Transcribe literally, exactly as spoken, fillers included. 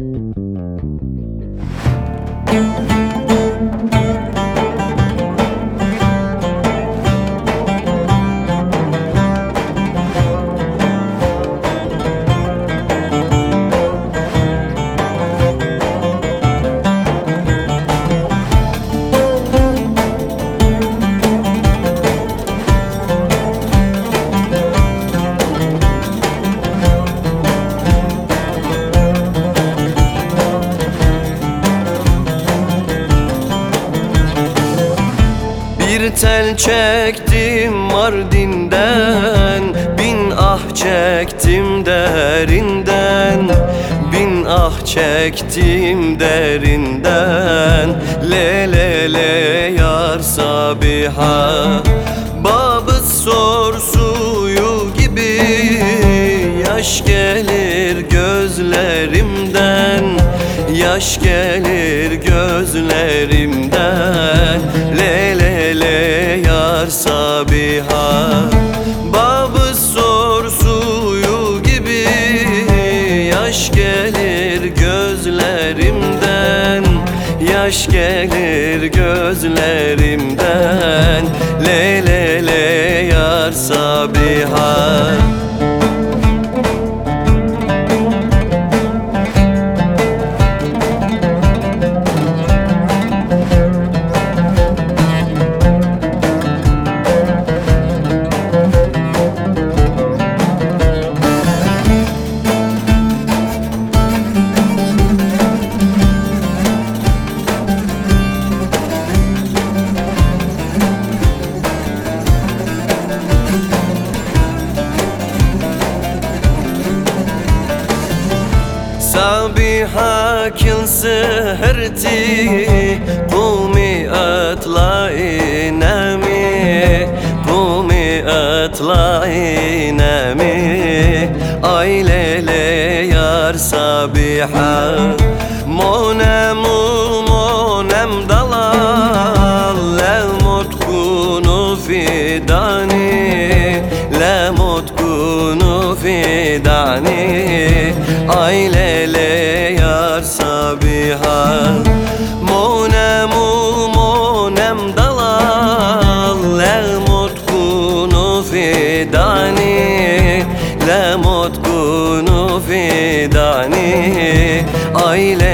Bir tel çektim Mardin'den, bin ah çektim derinden, bin ah çektim derinden. Le le le yar Sabiha, babı sor suyu gibi yaş gelir gözlerimden, yaş gelir gözlerimden. Le le le yar Sabiha, babı sor suyu gibi yaş gelir gözlerimden, yaş gelir gözlerimden. Le le le yar Sabiha. Sabiha kil seherti qumi atla'i nami, qumi atla'i nami. Ay lele yar Sabiha, monem monem dalal, lemut kunu fidani, lemut kunu fidani. Ay lele yar Sabiha, monem monem dalal, lemut kunu fidani, lemut kunu fidani. Ay lele